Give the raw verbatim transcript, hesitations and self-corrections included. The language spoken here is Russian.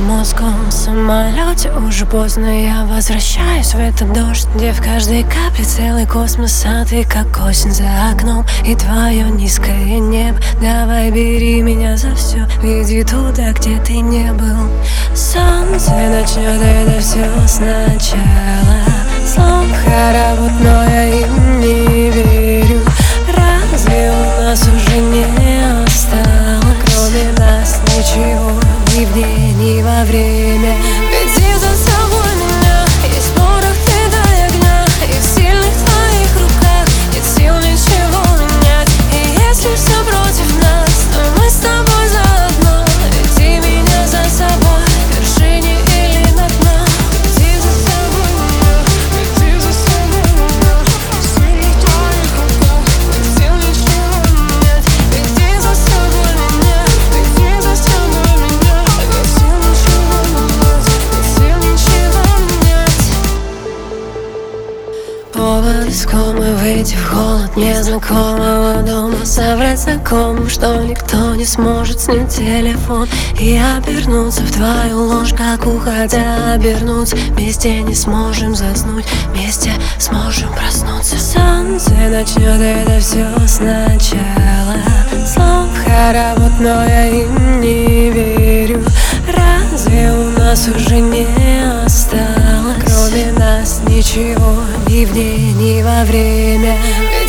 мозгом в самолете. Уже поздно, я возвращаюсь в этот дождь, где в каждой капле целый космос, а ты как осень за окном и твое низкое небо. Давай бери меня за все, веди туда, где ты не был. Солнце начнет это все сначала. Слов хоровод, но я им не верю. Разве у нас уже не осталось, кроме нас, ничего ни в день, ни во время? Веди за собой меня, есть порох, ты дай огня, и в сильных твоих руках нет сил ничего менять. И если все против нас, то мы с тобой заодно. Веди меня за собой, к вершине или на дно. Веди за собой меня, веди за собой меня, в сильных твоих руках нет сил ничего менять. Веди за собой меня, веди за собой меня, нет сил ничего менять, нет сил ничего менять. Повод искомый выйти в холод незнакомого дома, соврать знакомым, что никто не сможет снять телефон, и обернуться в твою ложь, как уходя обернуться. Вместе не сможем заснуть, вместе сможем проснуться. Солнце начнет это все сначала. Слов хоровод, но я им не верю. Разве у нас уже не осталось, кроме нас, ничего ни в день, ни во время?